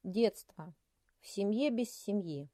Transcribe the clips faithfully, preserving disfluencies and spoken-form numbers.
Детство. В семье без семьи.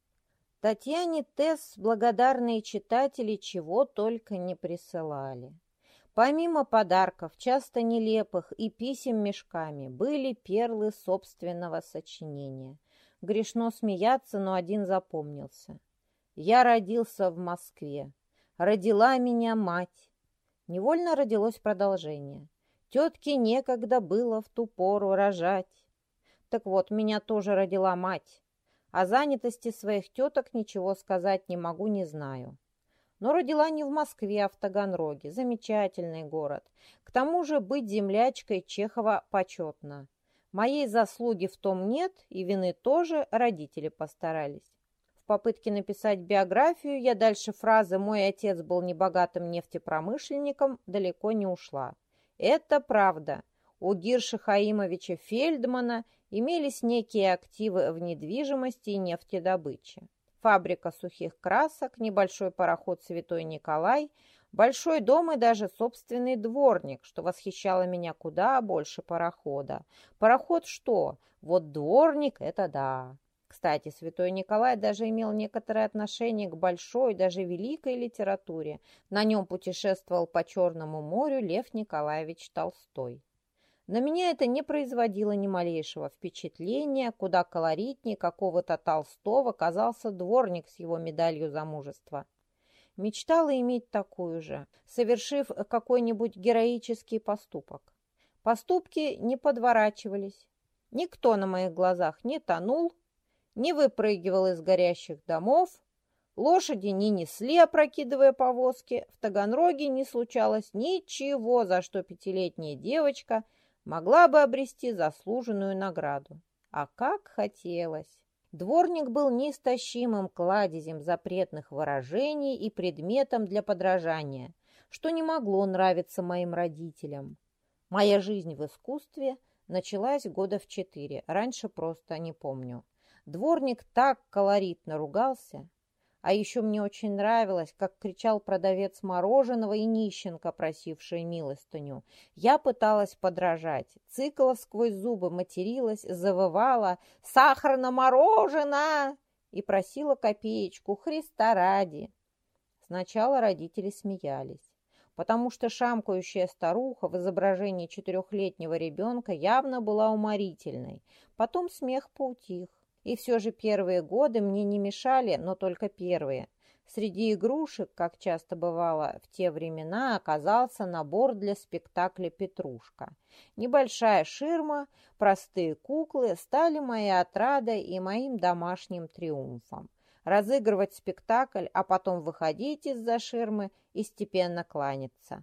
Татьяне Тесс благодарные читатели чего только не присылали. Помимо подарков, часто нелепых, и писем мешками, были перлы собственного сочинения. Грешно смеяться, но один запомнился. «Я родился в Москве. Родила меня мать». Невольно родилось продолжение. «Тетке некогда было в ту пору рожать». Так вот, меня тоже родила мать. О занятости своих теток ничего сказать не могу, не знаю. Но родила не в Москве, а в Таганроге. Замечательный город. К тому же быть землячкой Чехова почетно. Моей заслуги в том нет, и вины тоже, родители постарались. В попытке написать биографию я дальше фразы «мой отец был небогатым нефтепромышленником» далеко не ушла. Это правда. У Гирша Хаимовича Фельдмана имелись некие активы в недвижимости и нефтедобыче. Фабрика сухих красок, небольшой пароход «Святой Николай», большой дом и даже собственный дворник, что восхищало меня куда больше парохода. Пароход что? Вот дворник – это да. Кстати, Святой Николай даже имел некоторое отношение к большой, даже великой литературе. На нем путешествовал по Черному морю Лев Николаевич Толстой. На меня это не производило ни малейшего впечатления, куда колоритнее какого-то Толстого казался дворник с его медалью за мужество. Мечтала иметь такую же, совершив какой-нибудь героический поступок. Поступки не подворачивались. Никто на моих глазах не тонул, не выпрыгивал из горящих домов, лошади не несли, опрокидывая повозки, в Таганроге не случалось ничего, за что пятилетняя девочка могла бы обрести заслуженную награду. А как хотелось! Дворник был неистощимым кладезем запретных выражений и предметом для подражания, что не могло нравиться моим родителям. Моя жизнь в искусстве началась года в четыре, раньше просто не помню. Дворник так колоритно ругался. А еще мне очень нравилось, как кричал продавец мороженого и нищенка, просившая милостыню. Я пыталась подражать, цыкала сквозь зубы, материлась, завывала «Сахар на мороженое!» и просила копеечку «Христа ради!». Сначала родители смеялись, потому что шамкающая старуха в изображении четырехлетнего ребенка явно была уморительной. Потом смех поутих. И все же первые годы мне не мешали, но только первые. Среди игрушек, как часто бывало в те времена, оказался набор для спектакля «Петрушка». Небольшая ширма, простые куклы стали моей отрадой и моим домашним триумфом. Разыгрывать спектакль, а потом выходить из-за ширмы и степенно кланяться.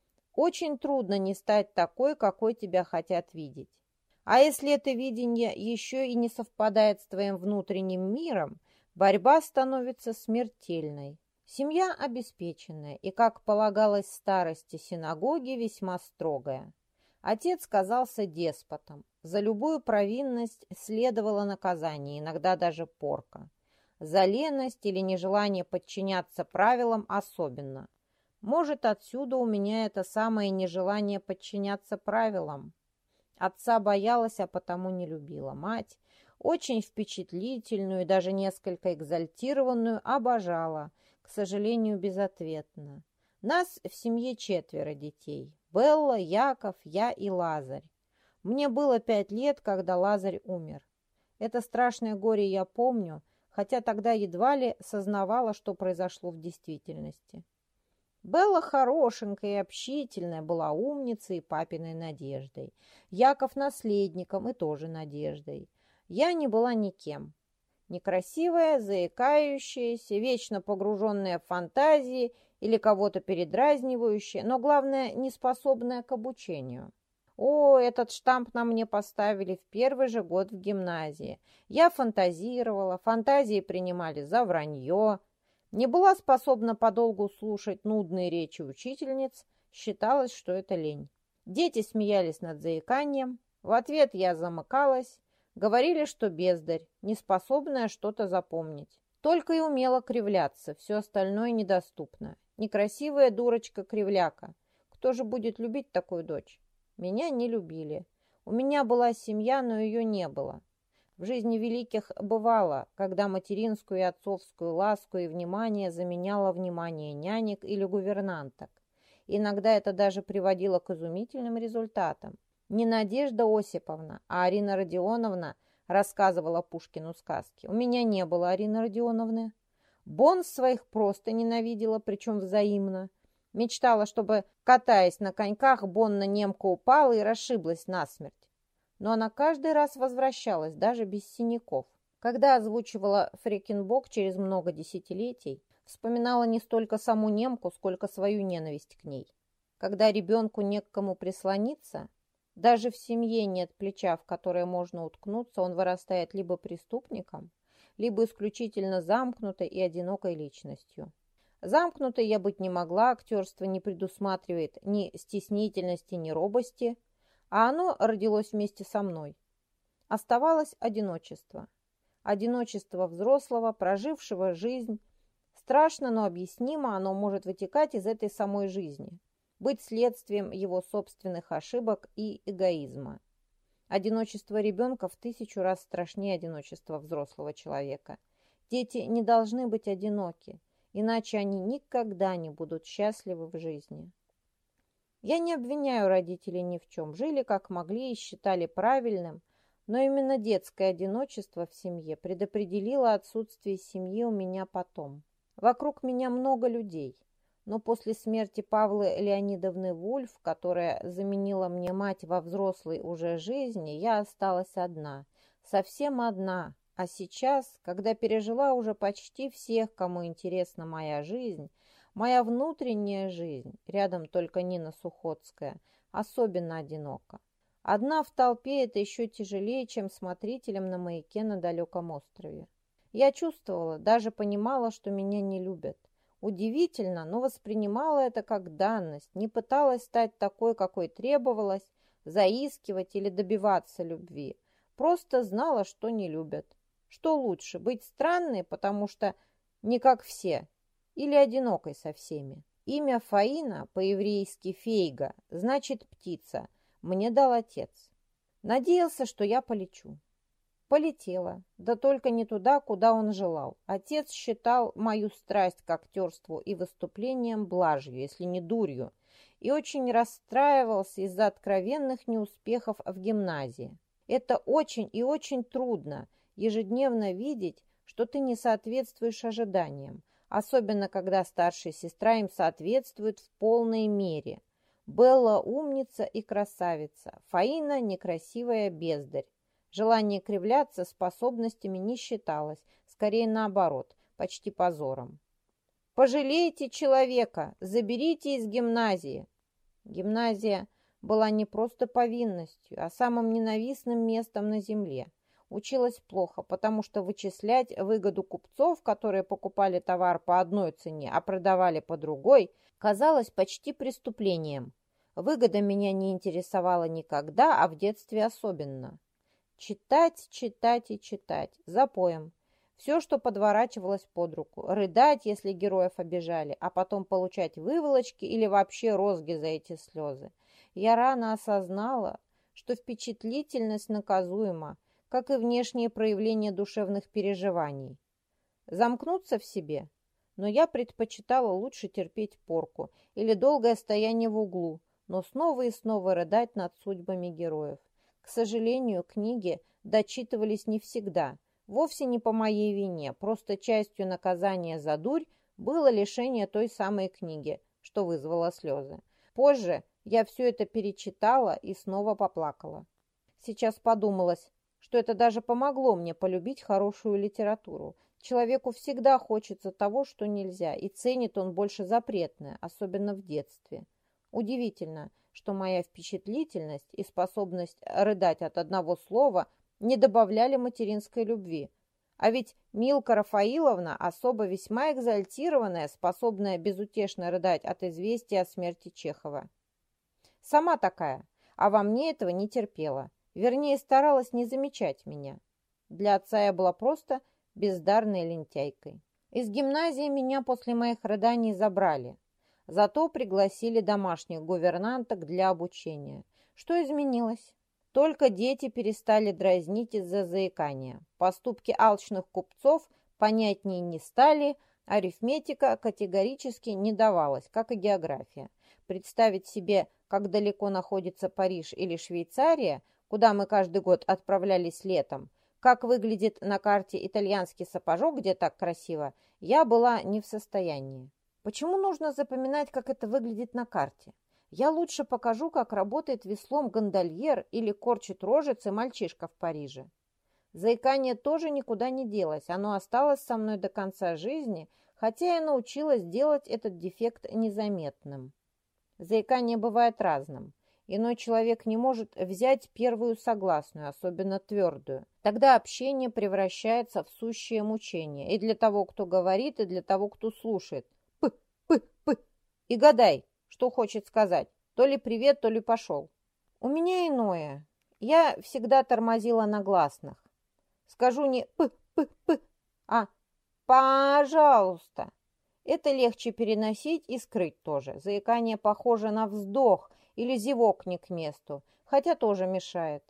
Очень трудно не стать такой, какой тебя хотят видеть. А если это видение еще и не совпадает с твоим внутренним миром, борьба становится смертельной. Семья обеспеченная и, как полагалось старости синагоги, весьма строгая. Отец казался деспотом. За любую провинность следовало наказание, иногда даже порка. За леность или нежелание подчиняться правилам особенно. Может, отсюда у меня это самое нежелание подчиняться правилам. Отца боялась, а потому не любила. Мать, очень впечатлительную и даже несколько экзальтированную, обожала, к сожалению, безответно. Нас в семье четверо детей. Белла, Яков, я и Лазарь. Мне было пять лет, когда Лазарь умер. Это страшное горе я помню, хотя тогда едва ли сознавала, что произошло в действительности. Белла хорошенькая и общительная, была умницей и папиной надеждой. Яков наследником и тоже надеждой. Я не была никем. Некрасивая, заикающаяся, вечно погруженная в фантазии или кого-то передразнивающая, но, главное, неспособная к обучению. О, этот штамп на мне поставили в первый же год в гимназии. Я фантазировала, фантазии принимали за вранье. Не была способна подолгу слушать нудные речи учительниц, считалось, что это лень. Дети смеялись над заиканием, в ответ я замыкалась, говорили, что бездарь, неспособная что-то запомнить. Только и умела кривляться, все остальное недоступно. Некрасивая дурочка-кривляка. Кто же будет любить такую дочь? Меня не любили. У меня была семья, но ее не было. В жизни великих бывало, когда материнскую и отцовскую ласку и внимание заменяло внимание нянек или гувернанток. Иногда это даже приводило к изумительным результатам. Не Надежда Осиповна, а Арина Родионовна рассказывала Пушкину сказки. У меня не было Арины Родионовны. Бонс своих просто ненавидела, причем взаимно. Мечтала, чтобы, катаясь на коньках, Бонна немка упала и расшиблась насмерть. Но она каждый раз возвращалась, даже без синяков. Когда озвучивала Фрекенбок через много десятилетий, вспоминала не столько саму немку, сколько свою ненависть к ней. Когда ребенку не к кому прислониться, даже в семье нет плеча, в которое можно уткнуться, он вырастает либо преступником, либо исключительно замкнутой и одинокой личностью. Замкнутой я быть не могла, актерство не предусматривает ни стеснительности, ни робости, а оно родилось вместе со мной. Оставалось одиночество. Одиночество взрослого, прожившего жизнь. Страшно, но объяснимо, оно может вытекать из этой самой жизни, быть следствием его собственных ошибок и эгоизма. Одиночество ребенка в тысячу раз страшнее одиночества взрослого человека. Дети не должны быть одиноки, иначе они никогда не будут счастливы в жизни. Я не обвиняю родителей ни в чем. Жили как могли и считали правильным, но именно детское одиночество в семье предопределило отсутствие семьи у меня потом. Вокруг меня много людей, но после смерти Павлы Леонидовны Вульф, которая заменила мне мать во взрослой уже жизни, я осталась одна, совсем одна. А сейчас, когда пережила уже почти всех, кому интересна моя жизнь, моя внутренняя жизнь, рядом только Нина Сухотская, особенно одинока. Одна в толпе – это еще тяжелее, чем смотрителем на маяке на далеком острове. Я чувствовала, даже понимала, что меня не любят. Удивительно, но воспринимала это как данность, не пыталась стать такой, какой требовалось, заискивать или добиваться любви. Просто знала, что не любят. Что лучше, быть странной, потому что не как все, или одинокой со всеми? Имя Фаина, по-еврейски Фейга, значит птица. Мне дал отец. Надеялся, что я полечу. Полетела, да только не туда, куда он желал. Отец считал мою страсть к актерству и выступлениям блажью, если не дурью, и очень расстраивался из-за откровенных неуспехов в гимназии. Это очень и очень трудно, ежедневно видеть, что ты не соответствуешь ожиданиям, особенно когда старшая сестра им соответствует в полной мере. Белла умница и красавица, Фаина некрасивая бездарь. Желание кривляться способностями не считалось, скорее наоборот, почти позором. «Пожалейте человека, заберите из гимназии». Гимназия была не просто повинностью, а самым ненавистным местом на земле. Училась плохо, потому что вычислять выгоду купцов, которые покупали товар по одной цене, а продавали по другой, казалось почти преступлением. Выгода меня не интересовала никогда, а в детстве особенно. Читать, читать и читать, запоем. Все, что подворачивалось под руку. Рыдать, если героев обижали, а потом получать выволочки или вообще розги за эти слезы. Я рано осознала, что впечатлительность наказуема, как и внешние проявления душевных переживаний. Замкнуться в себе? Но я предпочитала лучше терпеть порку или долгое стояние в углу, но снова и снова рыдать над судьбами героев. К сожалению, книги дочитывались не всегда, вовсе не по моей вине, просто частью наказания за дурь было лишение той самой книги, что вызвало слезы. Позже я все это перечитала и снова поплакала. Сейчас подумалось, что это даже помогло мне полюбить хорошую литературу. Человеку всегда хочется того, что нельзя, и ценит он больше запретное, особенно в детстве. Удивительно, что моя впечатлительность и способность рыдать от одного слова не добавляли материнской любви. А ведь Милка Рафаиловна особо весьма экзальтированная, способная безутешно рыдать от известия о смерти Чехова. Сама такая, а во мне этого не терпела. Вернее, старалась не замечать меня. Для отца я была просто бездарной лентяйкой. Из гимназии меня после моих рыданий забрали. Зато пригласили домашних гувернанток для обучения. Что изменилось? Только дети перестали дразнить из-за заикания. Поступки алчных купцов понятнее не стали, арифметика категорически не давалась, как и география. Представить себе, как далеко находится Париж или Швейцария, куда мы каждый год отправлялись летом, как выглядит на карте итальянский сапожок, где так красиво, я была не в состоянии. Почему нужно запоминать, как это выглядит на карте? Я лучше покажу, как работает веслом гондольер или корчит рожицы мальчишка в Париже. Заикание тоже никуда не делось, оно осталось со мной до конца жизни, хотя я научилась делать этот дефект незаметным. Заикание бывает разным. Иной человек не может взять первую согласную, особенно твердую. Тогда общение превращается в сущее мучение и для того, кто говорит, и для того, кто слушает. П, п, п. И гадай, что хочет сказать. То ли привет, то ли пошел. У меня иное. Я всегда тормозила на гласных. Скажу не п, п, п, а пожалуйста. Это легче переносить и скрыть тоже. Заикание похоже на вздох или зевок не к месту, хотя тоже мешает.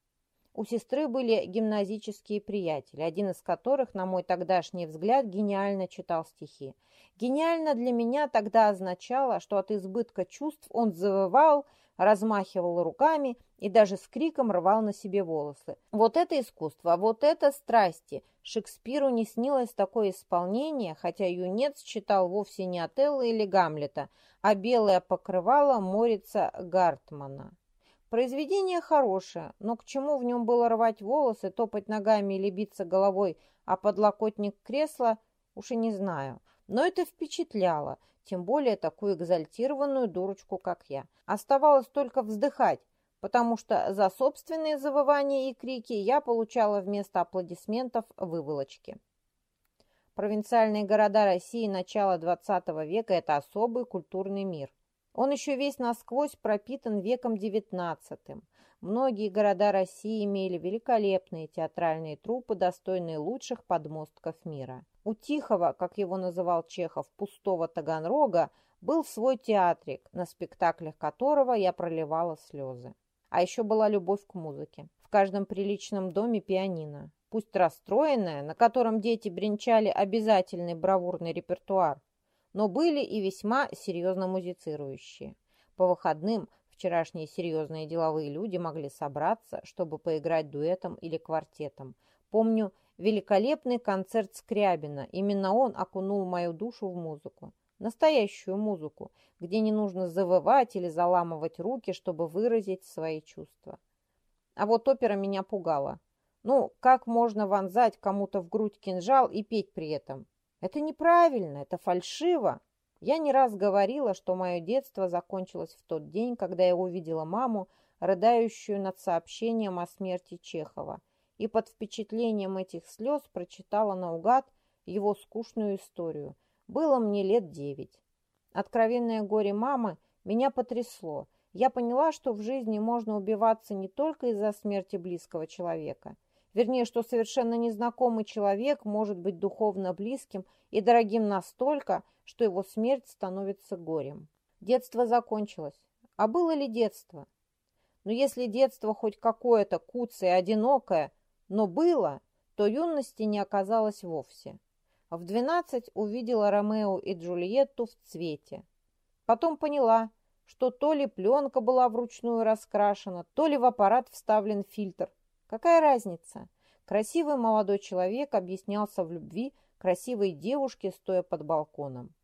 У сестры были гимназические приятели, один из которых, на мой тогдашний взгляд, гениально читал стихи. Гениально для меня тогда означало, что от избытка чувств он завывал, размахивал руками и даже с криком рвал на себе волосы. Вот это искусство, вот это страсти. Шекспиру не снилось такое исполнение, хотя юнец читал вовсе не Отелло или Гамлета, а «Белое покрывало» Морица Гартмана. Произведение хорошее, но к чему в нем было рвать волосы, топать ногами или биться головой, а подлокотник кресла, уж и не знаю. Но это впечатляло, тем более такую экзальтированную дурочку, как я. Оставалось только вздыхать, потому что за собственные завывания и крики я получала вместо аплодисментов выволочки. Провинциальные города России начала двадцатого века – это особый культурный мир. Он еще весь насквозь пропитан веком девятнадцатым. Многие города России имели великолепные театральные труппы, достойные лучших подмостков мира. У Тихого, как его называл Чехов, пустого Таганрога, был свой театрик, на спектаклях которого я проливала слезы. А еще была любовь к музыке. В каждом приличном доме пианино. Пусть расстроенное, на котором дети бренчали обязательный бравурный репертуар, но были и весьма серьезно музицирующие. По выходным вчерашние серьезные деловые люди могли собраться, чтобы поиграть дуэтом или квартетом. Помню великолепный концерт Скрябина. Именно он окунул мою душу в музыку. Настоящую музыку, где не нужно завывать или заламывать руки, чтобы выразить свои чувства. А вот опера меня пугала. Ну, как можно вонзать кому-то в грудь кинжал и петь при этом? Это неправильно, это фальшиво. Я не раз говорила, что мое детство закончилось в тот день, когда я увидела маму, рыдающую над сообщением о смерти Чехова, и под впечатлением этих слез прочитала наугад его скучную историю. Было мне лет девять. Откровенное горе мамы меня потрясло. Я поняла, что в жизни можно убиваться не только из-за смерти близкого человека. Вернее, что совершенно незнакомый человек может быть духовно близким и дорогим настолько, что его смерть становится горем. Детство закончилось. А было ли детство? Но если детство хоть какое-то куцое, одинокое, но было, то юности не оказалось вовсе. В двенадцать увидела Ромео и Джульетту в цвете. Потом поняла, что то ли пленка была вручную раскрашена, то ли в аппарат вставлен фильтр. Какая разница? Красивый молодой человек объяснялся в любви красивой девушке, стоя под балконом.